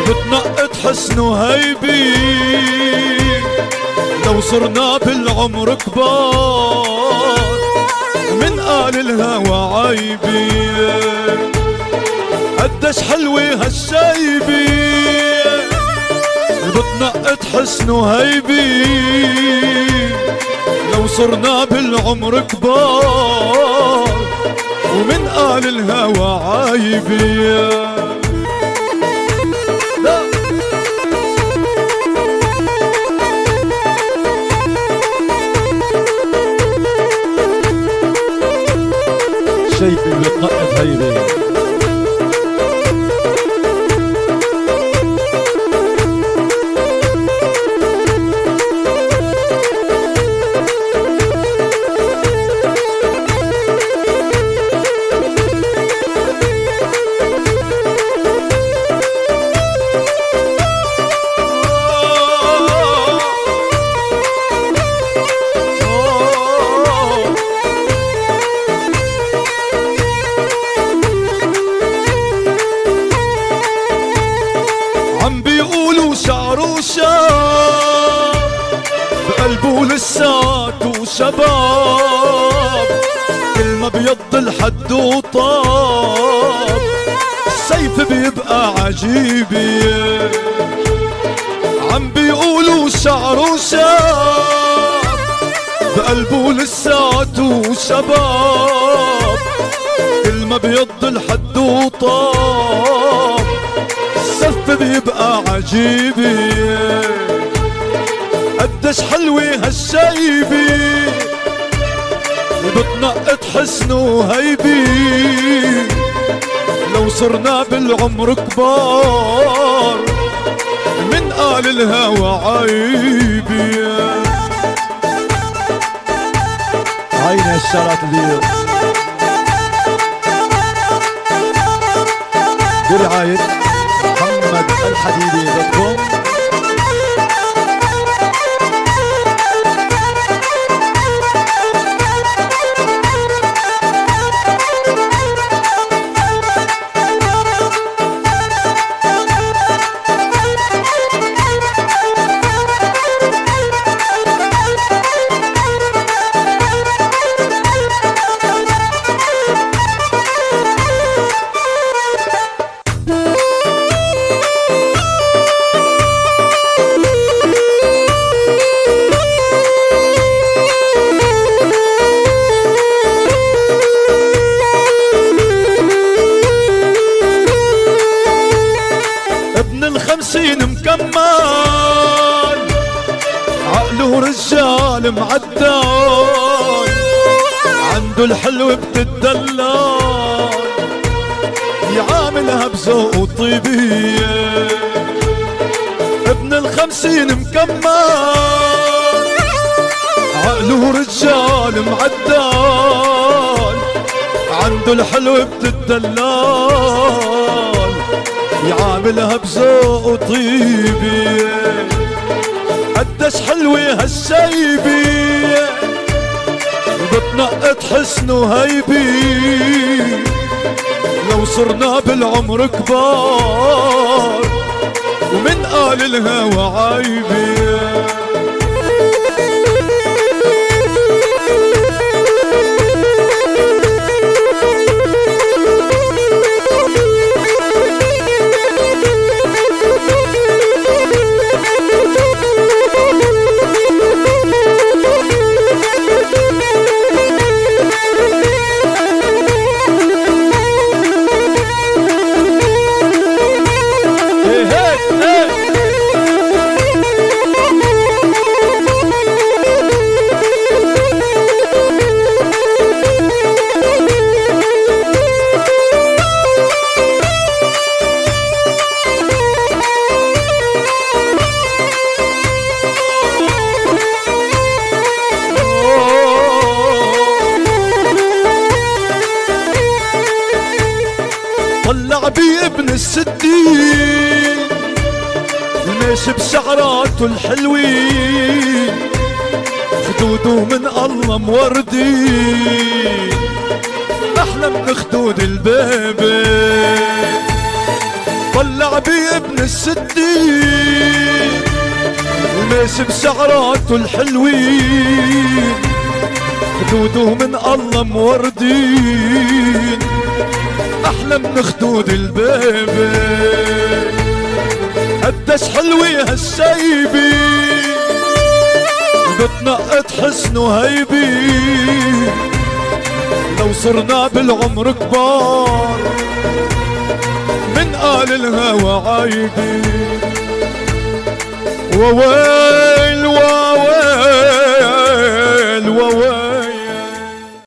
بتنقط حسن وهيبي لو صرنا بالعمر كبار من قال الهوى عيبي قديش حلوة هالشيبي بتنقط حسن وهيبي لو صرنا بالعمر كبار ومن قال الهوى عيبي شايفي بتنقط هيبي عم بيقولوا شعره شاب بقلبه لساته شباب كل ما بيض الحد وطاب السيف بيبقى عجيبي عم بيقولوا شعره شاب بقلبه لساته شباب كل ما بيض الحد وطاب السف بيبقى عجيبي قديش حلوة هالشيبي بتنقط حسن وهيبي لو صرنا بالعمر كبار من قال الهوى عيبي عيني الشرط دي برعاية محمد الحديدي.com ابن 50 مكمل عقله رجال معدل عنده الحلو بتدلل يعاملها بذوق وطيبية ابن 50 مكمل عقله رجال معدل عنده الحلو بتدلل يعاملها بذوق وطيبي قديش حلوة هالشيبي بتنقط حسن وهيبي لو صرنا بالعمر كبار ومن قال الهوى عيبي طلع بي ابن الستين الماشي بشعراته الحلوين خدوده من الله موردين احلى من خدود البيبي طلع بي ابن الستين الميس بشعراته الحلوين خدوده من الله موردين احلى من خدود البيبي قديش حلوة هالشيبي بتنقط حسن وهيبي لو صرنا بالعمر كبار من قال الهوى عايدي ووين